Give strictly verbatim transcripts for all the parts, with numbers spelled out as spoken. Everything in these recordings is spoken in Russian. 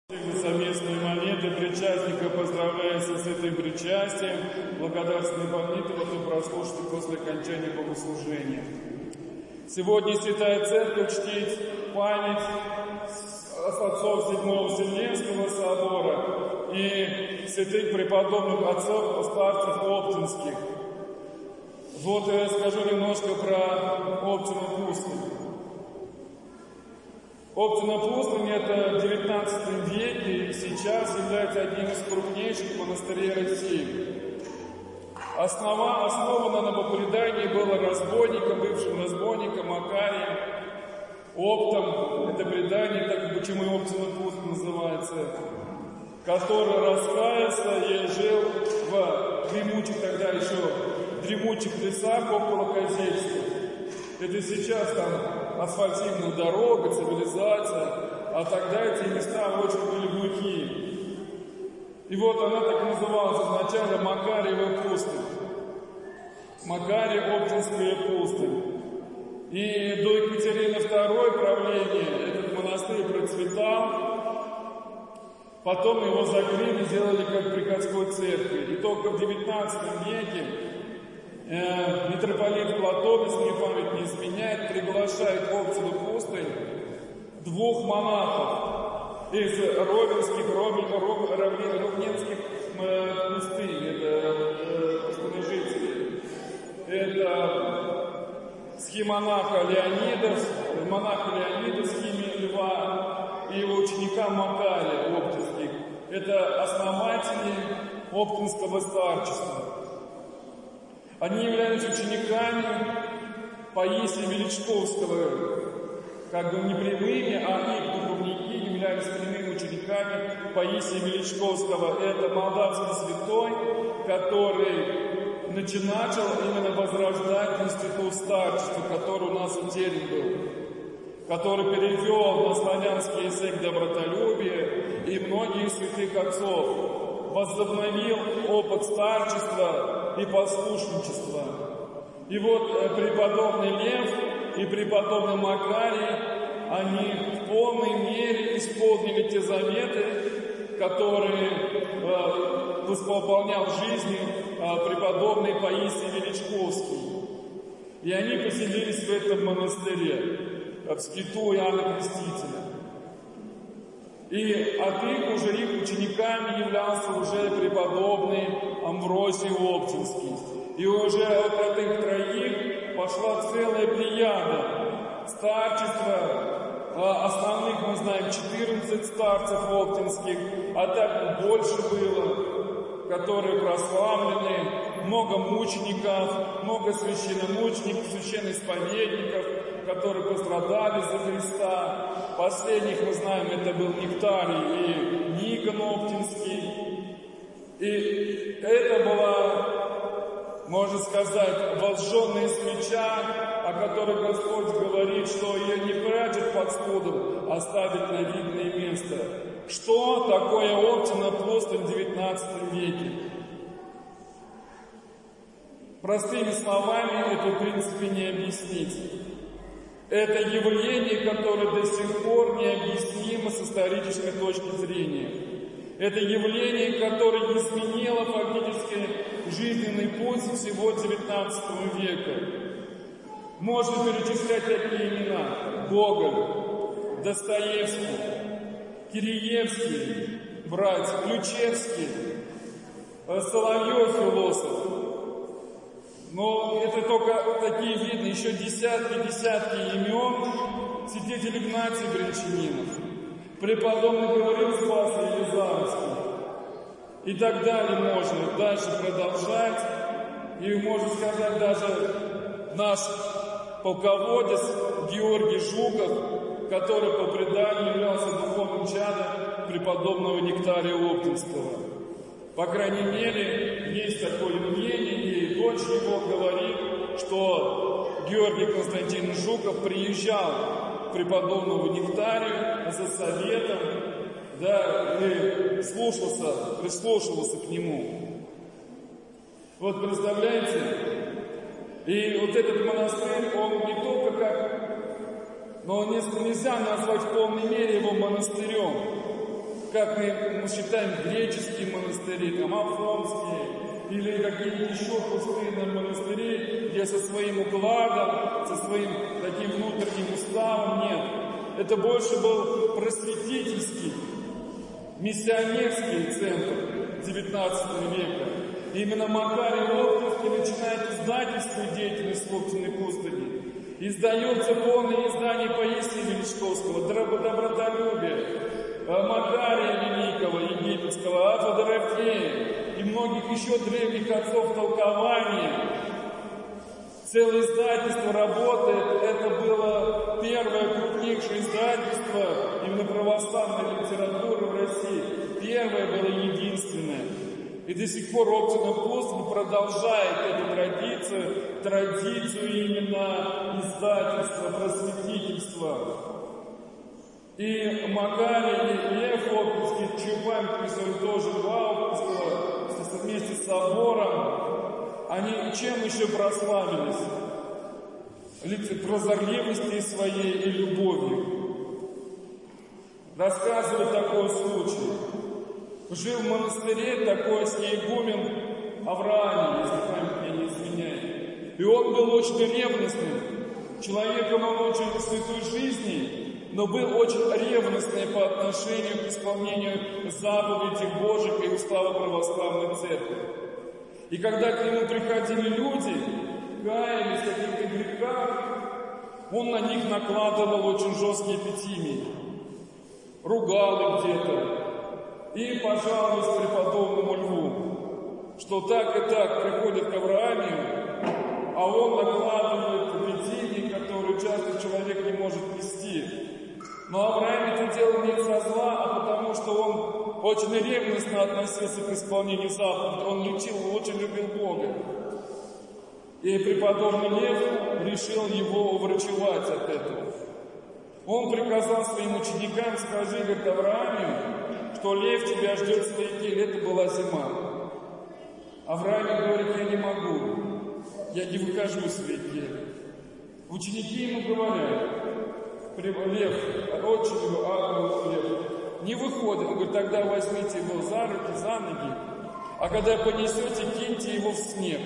За совместные моменты причастника поздравляется с этим причастием. Благодарственные молитвы можно прослушать после окончания богослужения. Сегодня Святая Церковь чтит память отцов Седьмого Вселенского собора и святых преподобных отцов старцев Оптинских. Вот я расскажу немножко про Оптину пустынь. Оптина пустынь — это в девятнадцатом веке и сейчас является одним из крупнейших монастырей России. Основа, основана на предании было разбойником, бывшим разбойником Макарием, Оптом, это предание, так почему Оптина пустынь называется, который раскаялся и жил в дремучих, тогда еще дремучих лесах около Козельска. Это сейчас там асфальтированная дорога, цивилизация, а тогда эти места очень были глухие. И вот она так и называлась изначально Макарьева пустынь. Макарьев Оптинская пустынь. И до Екатерины второй правления этот монастырь процветал. Потом его закрыли, сделали как приходской церкви. И только в девятнадцатом веке э, митрополит Платон, если мне память не изменяет, приглашает в Оптину пустынь двух монахов из ровенских, ровненских э, пустынь, это пустыножители. Это схимонаха Леонида, монах Леонида схими Льва и его ученика Макария Оптинских. Это основатели Оптинского старчества. Они являются учениками Паисия Величковского, как бы не прямыми, а их духовники являлись прямыми учениками Паисия Величковского. Это молдавский святой, который начал именно возрождать институт старчества, который у нас утерян был, который перевел на славянский язык добротолюбие и многих святых отцов, возобновил опыт старчества и послушничества. И вот преподобный Лев и преподобный Макарий, они в полной мере исполнили те заветы, которые э, выполнял в жизни э, преподобный Паисий Величковский. И они поселились в этом монастыре, в скиту Иоанна Крестителя. И от их уже их учениками являлся уже преподобный Амвросий Оптинский. И уже от этих троих пошла целая плеяда старчества. Основных мы знаем четырнадцать старцев оптинских, а так больше было, которые прославлены, много мучеников, много священномучеников, священноисповедников, которые пострадали за Христа. Последних мы знаем, это был Нектарий и Никон Оптинский. И это была, можно сказать, возжженная свеча, о которой Господь говорит, что ее не прячет под спудом, а ставит на видное место. Что такое Оптина пустынь в девятнадцатом веке? Простыми словами это, в принципе, не объяснить. Это явление, которое до сих пор необъяснимо с исторической точки зрения. Это явление, которое изменило фактически жизненный путь всего девятнадцатого века. Можно перечислять такие имена: Гоголь, Достоевский, Киреевский, братья, Ключевский, Соловьев, философ. Но это только такие видны, еще десятки-десятки имен святитель Игнатий Брянчанинов, преподобный Гавриил Спасий Елизаровский. И так далее можно дальше продолжать. И можно сказать, даже наш полководец Георгий Жуков, который по преданию являлся духовным чадом преподобного Нектария Оптинского. По крайней мере, есть такое мнение, и дочь его говорит, что Георгий Константинович Жуков приезжал к преподобному Нектарию за советом, да, и слушался, прислушивался к нему. Вот представляете, и вот этот монастырь, он не только как, но нельзя назвать в полной мере его монастырем. как мы считаем греческие монастыри, там афонские, или какие-то еще пустынные монастыри, где со своим укладом, со своим таким внутренним уставом. Нет. Это больше был просветительский, миссионерский центр девятнадцатого века. И именно Макарий Лоптевский начинает издательскую деятельность в Лоптиной пустыне. Издается полное издание Паисия Величковского, «Добротолюбие», Макария Великого, египетского, Афа Дорофея и многих еще древних отцов толкования. Целое издательство работает. Это было первое крупнейшее издательство именно православной литературы в России. Первое было единственное. И до сих пор Оптина Пустыня продолжает эту традицию, традицию именно издательства, просветительства. И Макарий, и Лев Оптинский, чью память присвоили тоже два Оптинского, вместе с собором, они чем еще прославились? Прозорливостью своей и любовью. Рассказывает такой случай. Жил в монастыре такой сиегумен Авраамий, если память меня не изменяет. И он был очень ревностным. Человеком он очень святой жизни, но был очень ревностный по отношению к исполнению заповедей Божьих и устава православной церкви. И когда к нему приходили люди, каялись в каких-то грехах, он на них накладывал очень жесткие эпитимии, ругал их где-то. И пожаловались преподобному Льву, что так и так приходит к Авраамию, а он накладывает эпитимии, которые часто человек не может нести. Но Авраам это делал не из-за зла, а потому что он очень ревностно относился к исполнению заповедей. Он лечил, очень любил Бога. И преподобный Лев решил его уврачевать от этого. Он приказал своим ученикам: скажи, говорит, Авраамию, что лев тебя ждет в своей келье. Это была зима. Авраам говорит: я не могу, я не выхожу из своей кельи. Ученики ему говорят: Лев, очень его, Лев, не выходит. Он говорит: тогда возьмите его за руки, за ноги, а когда понесете, киньте его в снег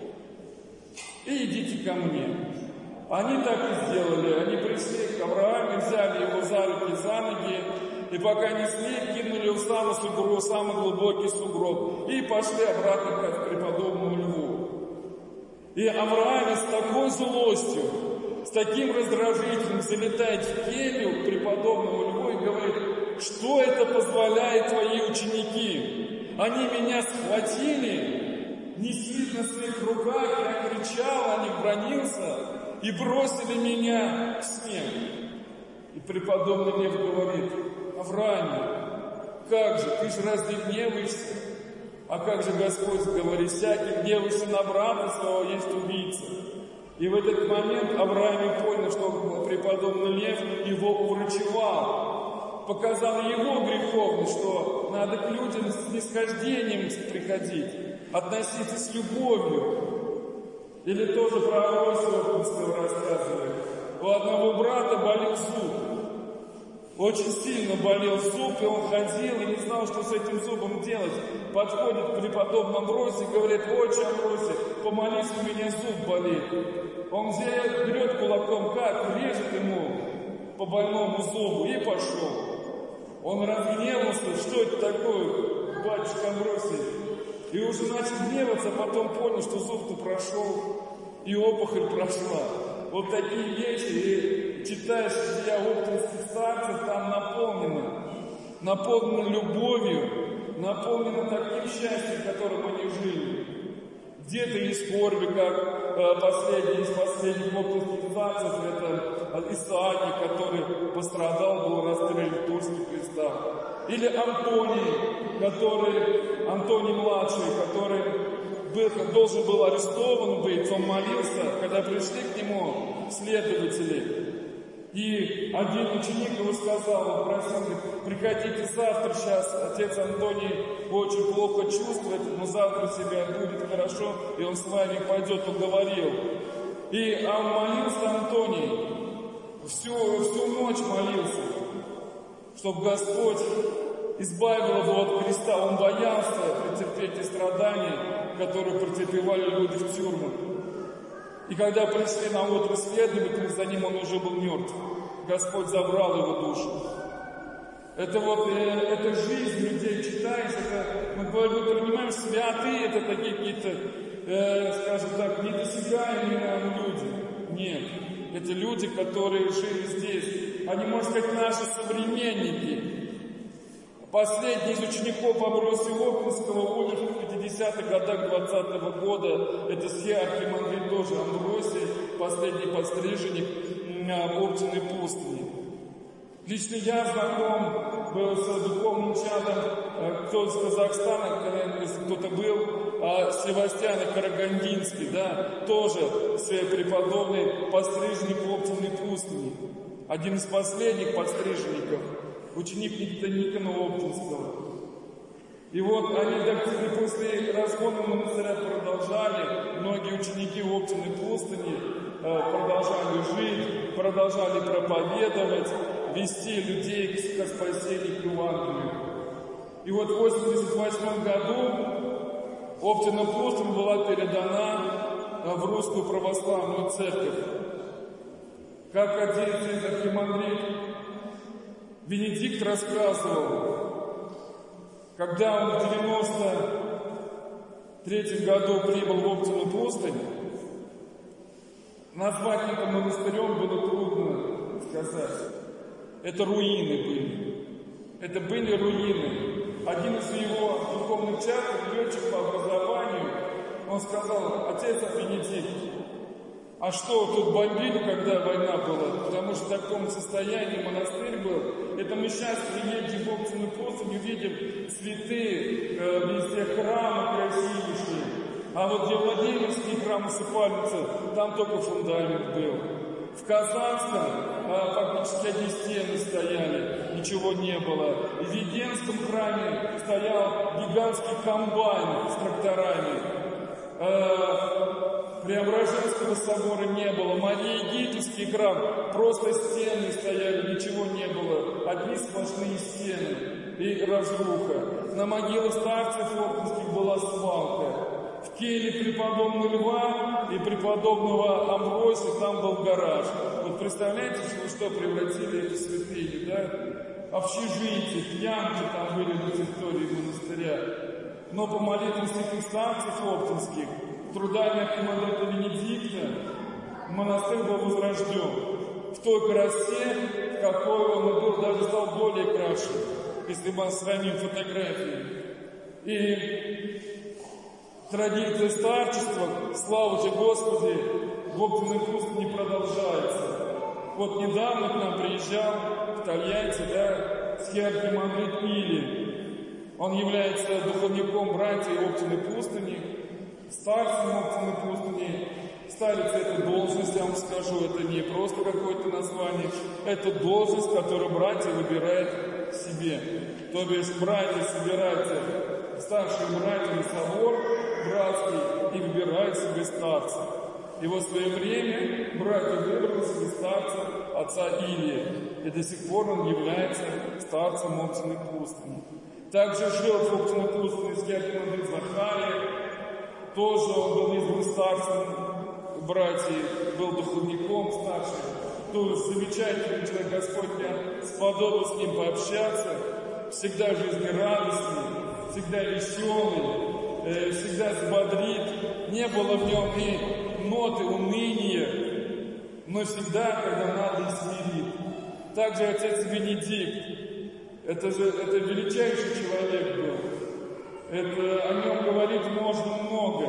и идите ко мне. Они так и сделали. Они пришли к Аврааму, взяли его за руки, за ноги, и пока несли, кинули в самый сугроб, самый глубокий сугроб, и пошли обратно к преподобному Льву. И Авраам с такой злостью, с таким раздражителем залетает в келью к преподобному Льву и говорит: что это позволяет твои ученики? Они меня схватили, несли на своих руках, я кричал, о них бранился, и бросили меня в снег. И преподобный Лев говорит: Авраам, как же, ты же разве гневаешься? А как же Господь говорит: всякий гневающийся на брата своего есть убийца. И в этот момент Авраам понял, что преподобный Лев его уврачевал, показал его греховность, что надо к людям с снисхождением приходить, относиться с любовью. Или тоже про Авросия Оптинского рассказывает. У одного брата болел зуб. Очень сильно болел зуб, и он ходил и не знал, что с этим зубом делать. Подходит к преподобному Амвросию и говорит: отче Амвросий, помолись, у меня зуб болит. Он взял, берет кулаком, как режет ему по больному зубу и пошел. Он разгневался: что это такое, батюшка Амвросий? И уже начал гневаться, а потом понял, что зуб-то прошел, и опухоль прошла. Вот такие вещи, и читаешь «Я оптинских старцев», там наполнено, наполнено любовью, наполнено таким счастьем, которым они жили. Где-то из скорби, как э, последний из последних оптинских старцев, это Исааки, который пострадал, был расстрелян в Тульских крестах. Или Антоний, который, Антоний младший, который был, должен был арестован быть, он молился, когда пришли к нему следователи. И один ученик его сказал, он просил, говорит: приходите завтра, сейчас отец Антоний очень плохо чувствует, но завтра себя будет хорошо, и он с вами пойдет, уговорил. И а он молился, Антоний, всю, всю ночь молился, чтобы Господь избавил его от креста. Он боялся претерпеть те страдания, которые претерпевали люди в тюрьмах. И когда пришли на утро следователи, за ним он уже был мертв. Господь забрал его душу. Это вот, э, это жизнь людей, читаешь, это, мы, мы понимаем, святые, это такие какие-то, э, скажем так, недосягаемые люди. Нет, это люди, которые жили здесь. Они, можно сказать, наши современники. Последний из учеников Амвросия Оптинского умер в пятидесятых годах двадцатого года. Это схиархимандрит тоже Амвросий, последний подстриженник в Оптиной пустыне. Лично я знаком был с духовным чадом, кто из Казахстана, если кто-то был, Севастьян Карагандинский, да, тоже преподобный подстриженник в Оптиной пустыне. Один из последних подстриженников, ученик Никона Оптинского. И вот они так после разгона монастыря продолжали, многие ученики Оптиной пустыни продолжали жить, продолжали проповедовать, вести людей к спасению, к Евангелию. И вот в восемьдесят восьмом году Оптина пустынь была передана в Русскую Православную Церковь. Как один архимандрит Венедикт рассказывал, когда он в девяносто третьем году прибыл в Оптину пустынь, назвать это монастырем было трудно сказать. Это руины были. Это были руины. Один из его духовных чатов, летчик по образованию, он сказал: отец Венедикт, а что, тут бомбили, когда война была? Потому что в таком состоянии монастырь был. Это мы сейчас приедем в Оптину пустынь, увидим цветы, э, везде храмы красивейшие. А вот где Владимирский храм усыпальницы, там только фундамент был. В Казанском а, фактически одни стены стояли, ничего не было. И в Веденском храме стоял гигантский комбайн с тракторами. А, Преображенского собора не было. Мария-Египетский храм, просто стены стояли, ничего не было. Одни сплошные стены и разруха. На могилах старцев Оптинских была свалка. В келье преподобного Льва и преподобного Амвросия там был гараж. Вот представляете, что, что превратили эти святыни, да? Общежитие, пьянки там были на территории монастыря. Но по молитвам святых старцев Оптинских, трудами архимандрита Венедикта, монастырь был возрожден. В той красе, в какой он был, даже стал более краше, если мы сравним фотографии. И традиция старчества, слава тебе Господи, в Оптиной пустыне продолжается. Вот недавно к нам приезжал в Тольятти, да, схиархимандрит Или. Он является духовником братьев Оптиной пустыни, старцем Оптиной пустыни. Старец — это должность, я вам скажу, это не просто какое-то название, это должность, которую братья выбирают себе. То бишь братья собираются, старшие братья на собор братский, и выбирают себе старца. И вот в свое время братья выбрали себе старца отца Илия, и до сих пор он является старцем Оптиной пустыни. Также жил в Оптиной пустыне схиархимандрит Захария, тоже он был избран старцем братьев, был духовником старшим. То есть замечательный человек, Господь мне сподобил с ним пообщаться, всегда жизнерадостный, всегда веселый, всегда взбодрит, не было в нем и ноты уныния, но всегда, когда надо, и смирит. Также отец Венедикт, это же это величайший человек был. Это, о нем говорить можно много.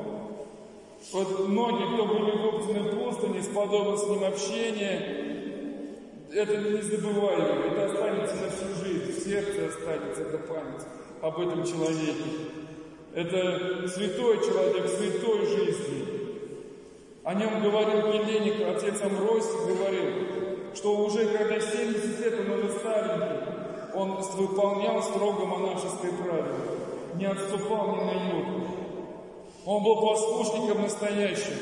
Вот многие, кто были в Оптиной пустыне, сподобилось с ним общение, это незабываемо, это останется на всю жизнь, в сердце останется эта память об этом человеке. Это святой человек, святой жизни. О нем говорил Еленик, отец Амвросий говорил, что уже когда семьдесят лет он уже старенький, он выполнял строго монашеское правило, не отступал ни на йоту. Он был послушником настоящим,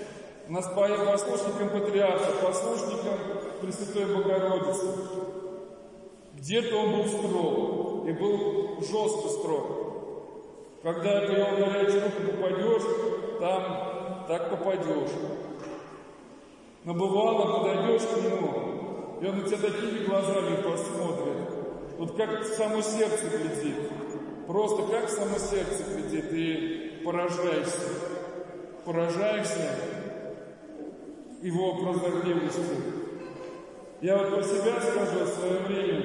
послушником патриарха, послушником Пресвятой Богородицы. Где-то он был строг, и был жестко строг. Когда ты его горячую руку попадешь, там так попадешь. Но бывало, подойдешь к нему, и он на тебя такими глазами посмотрит, вот как в само сердце глядит. Просто как в само сердце глядит, и поражаешься. Поражаешься его прозорливостью. Я вот про себя скажу в свое время.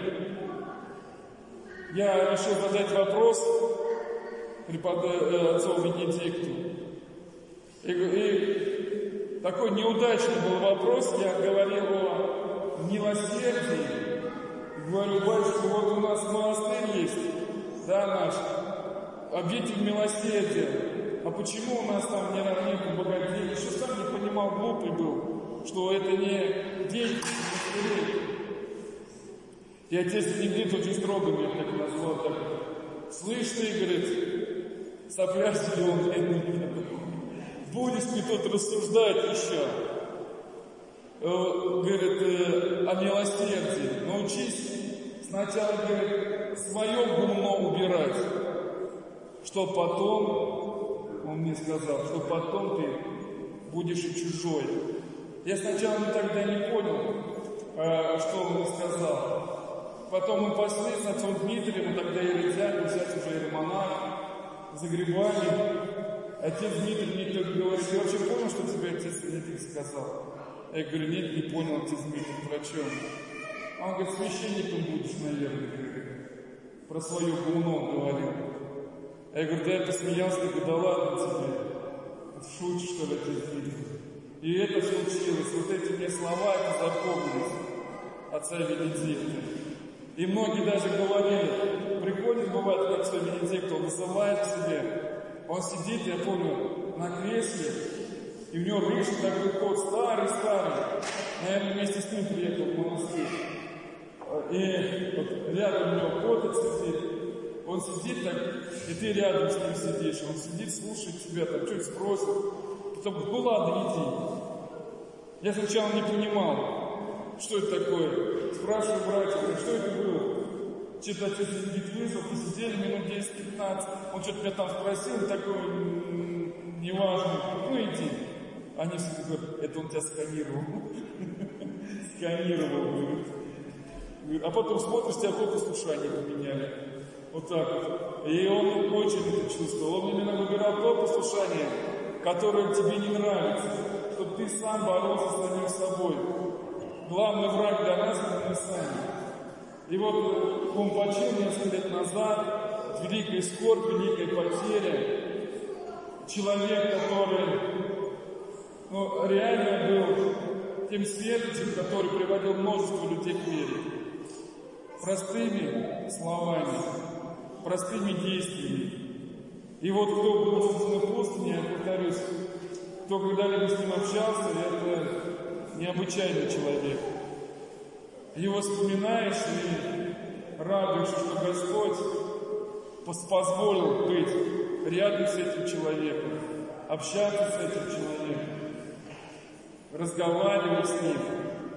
Я решил задать вопрос преподавателю отцу Бенедикту. И, и такой неудачный был вопрос. Я говорил о милосердии. Говорю: батюшка, вот у нас монастырь есть, да, наш, обитель милосердия. А почему у нас там не равнинка богатей? Еще сам не понимал, глупый был, что это не деньги, не. И отец Бенедикт очень строго меня так назвал, так: слышь ты, говорит, сопля зеленая, будешь ты тут рассуждать еще, говорит, о милосердии, научись сначала, говорит, свое гумно убирать, что потом, он мне сказал, что потом ты будешь и чужой. Я сначала тогда не понял, что он мне сказал. Потом мы пошли с отцом Дмитрием, тогда ерезяк, сейчас уже иеромонах, за грибами. Отец Дмитрий мне только говорит: я вообще понял, что тебе отец Дмитрий сказал? Я говорю: нет, не понял, отец Дмитрий, про чем? Он говорит: священником будешь, наверное. Про свое гумно говорил. Я говорю: да я посмеялся, говорю: да ладно тебе. Шутишь, что ли, отец Дмитрий? И это случилось. Вот эти мне слова, это запомнились отца Бенедикта. И многие даже говорили, приходит, бывает, к отцу Бенедикту, он вызывает к себе. Он сидит, я помню, на кресле, и у него рыжий такой кот, старый-старый. Наверное, вместе с ним приехал в монастырь. И вот рядом у него кот сидит. Он сидит так, и ты рядом с ним сидишь. Он сидит, слушает тебя, там что-то спросит. Потом говорит: ну ладно, иди. Я сначала не понимал, что это такое. Спрашиваю братьев: что это было? Что-то отец Бенедикт вызвал, посидели минут десять-пятнадцать. Он что-то меня там спросил, такой неважный. Ну иди. Они все говорят: это он тебя сканировал. Сканировал, говорит. А потом смотришь, тебя только послушание поменяли. Вот так вот. И он очень это чувствовал. Он именно выбирал то послушание, которое тебе не нравится, чтобы ты сам боролся с самим собой. Главный враг для нас — это мы сами. И вот он почил несколько лет назад, великая скорбь, великая потеря. Человек, который ну, реально был тем светочем, который приводил множество людей к вере. Простыми словами, простыми действиями. И вот кто был в Собственной пустыне, я повторюсь, кто когда-либо с ним общался, это необычайный человек. Его вспоминаешь и радуешься, что Господь позволил быть рядом с этим человеком, общаться с этим человеком, разговаривать с ним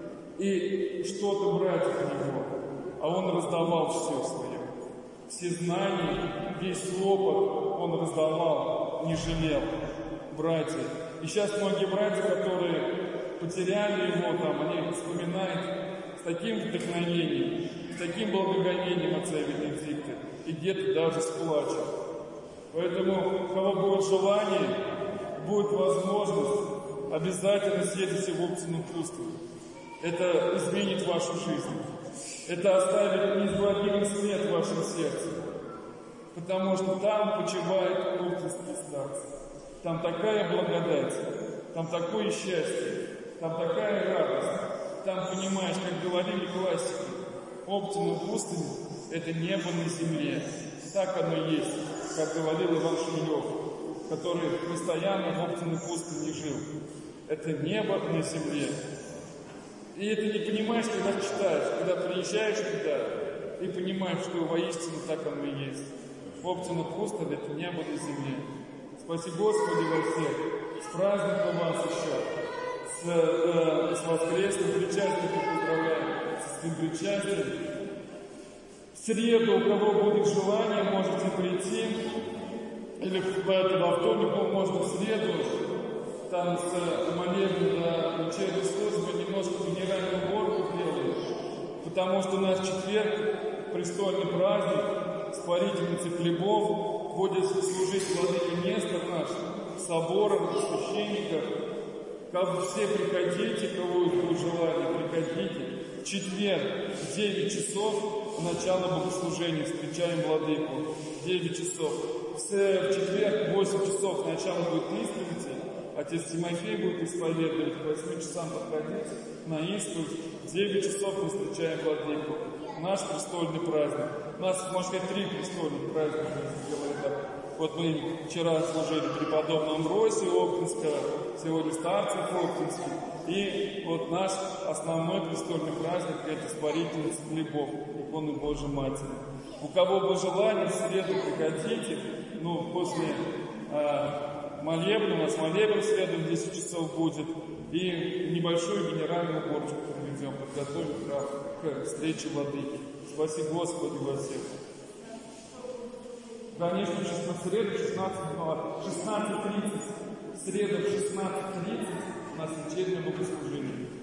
и что-то брать от него. А он раздавал все свое. Все знания, весь опыт он раздавал, не жалел. Братья. И сейчас многие братья, которые потеряли его там, они вспоминают с таким вдохновением, с таким благоговением отца Бенедикта, и где-то даже с плачем. Поэтому, у кого будет желание, будет возможность, обязательно съездите в Оптину пустыню. Это изменит вашу жизнь. Это оставит неизгладимый след в вашем сердце. Потому что там почивает Оптинский старец. Там такая благодать, там такое счастье, там такая радость. Там понимаешь, как говорили классики, Оптина пустыня — это небо на земле. Так оно и есть, как говорил Иван Шмелев, который постоянно в Оптиной пустыне жил. Это небо на земле. И это не понимаешь, когда читаешь, когда приезжаешь туда и понимаешь, что воистину так оно и есть. Оптина пустыня — это небо на земле. Спаси Господи во всех. С праздником вас еще. С, э, с воскресным причастием поздравляем. С этим причастием. среду, у кого будет желание, можете прийти. Или по этому вторнику можно в среду, там с молебен до вечерней службы немножко генеральную уборку делаем. Потому что у нас четверг, престольный праздник, спарительницы хлебов, будет служить владыка место наш, собором, священников. Как все приходите, кого будет желание, приходите. В четверг в девять часов начало богослужения, встречаем владыку. девять часов. В четверг в восемь часов начало будет исповеди. Отец Тимофей будет исповедовать, к восьми часам подходить на исповедь. В девять часов мы встречаем владыку. Наш престольный праздник. У нас, можно сказать, три престольных праздника, сделали так. Вот мы вчера служили преподобного Амвросия Оптинского, сегодня старцев Оптинских. И вот наш основной престольный праздник – это спарительница хлебов, иконы Божьей Матери. У кого бы желание, в среду приходите, ну, после э, молебна, у нас молебен в среду в десять часов будет, и небольшую генеральную уборку проведем, подготовим к встрече владыки. Спаси Господи во всех. Конечно, в среду шестнадцать тридцать, в среду в шестнадцать тридцать у нас вечернее богослужение.